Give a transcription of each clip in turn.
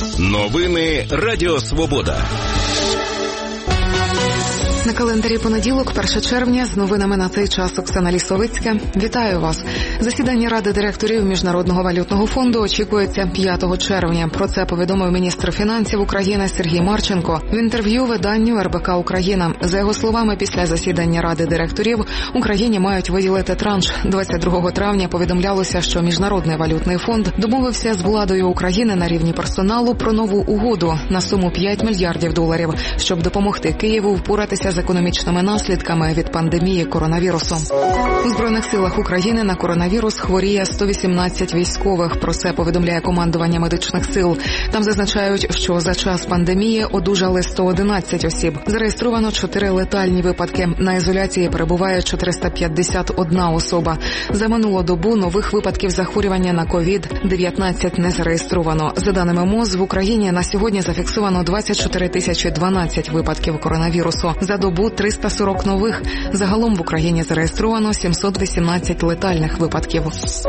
Новини Радіо Свобода. На календарі понеділок, 1 червня, з новинами на цей час Оксана Лісовицька. Вітаю вас. Засідання Ради директорів Міжнародного валютного фонду очікується 5 червня. Про це повідомив міністр фінансів України Сергій Марченко в інтерв'ю виданню РБК «Україна». За його словами, після засідання Ради директорів Україні мають виділити транш. 22 травня повідомлялося, що Міжнародний валютний фонд домовився з владою України на рівні персоналу про нову угоду на суму $5 мільярдів, щоб допомогти Києву впоратися з економічними наслідками від пандемії коронавірусу. У Збройних силах України на коронавірус хворіє 118 військових. Про це повідомляє командування медичних сил. Там зазначають, що за час пандемії одужали 111 осіб. Зареєстровано 4 летальні випадки. На ізоляції перебуває 451 особа. За минулу добу нових випадків захворювання на COVID-19 не зареєстровано. За даними МОЗ, в Україні на сьогодні зафіксовано 24 012 випадків коронавірусу. За добу 340 нових. Загалом в Україні зареєстровано 718 летальних випадків.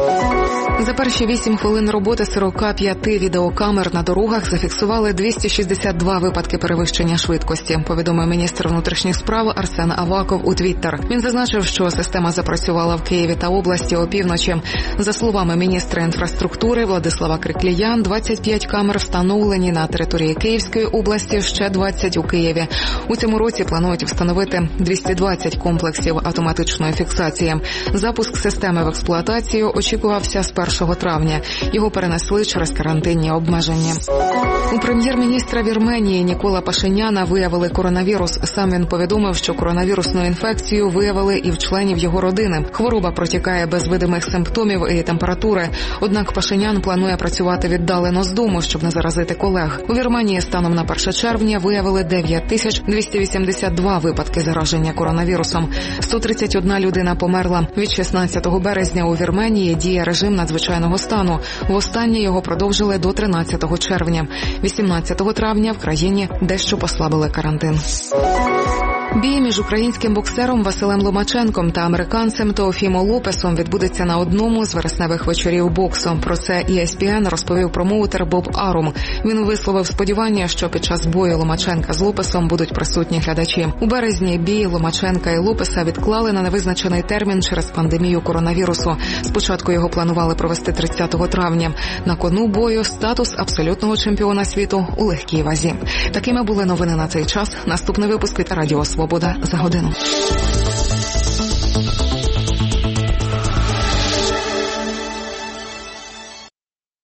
За перші 8 хвилин роботи 45 відеокамер на дорогах зафіксували 262 випадки перевищення швидкості, повідомив міністр внутрішніх справ Арсен Аваков у Твіттер. Він зазначив, що система запрацювала в Києві та області опівночі. За словами міністра інфраструктури Владислава Криклія, 25 камер встановлені на території Київської області, ще 20 у Києві. У цьому році планують встановити 220 комплексів автоматичної фіксації. Запуск системи в експлуатацію очікувався з 1 травня. Його перенесли через карантинні обмеження. У прем'єр-міністра Вірменії Нікола Пашиняна виявили коронавірус. Сам він повідомив, що коронавірусну інфекцію виявили і в членів його родини. Хвороба протікає без видимих симптомів і температури. Однак Пашинян планує працювати віддалено з дому, щоб не заразити колег. У Вірменії станом на 1 червня виявили 9282 випадки зараження коронавірусом. 131 людина померла. Від 16 березня у Вірменії діє режим надзвичайного стану. Востаннє його продовжили до 13 червня. 18 травня в країні дещо послабили карантин. Бій між українським боксером Василем Ломаченком та американцем Теофімо Лопесом відбудеться на одному з вересневих вечорів боксу. Про це ESPN розповів промоутер Боб Арум. Він висловив сподівання, що під час бою Ломаченка з Лопесом будуть присутні глядачі. У березні бій Ломаченка і Лопеса відклали на невизначений термін через пандемію коронавірусу. Спочатку його планували провести 30 травня. На кону бою статус абсолютного чемпіона світу у легкій вазі. Такими були новини на цей час. Наступний випуск від Радіо Свобода за годину.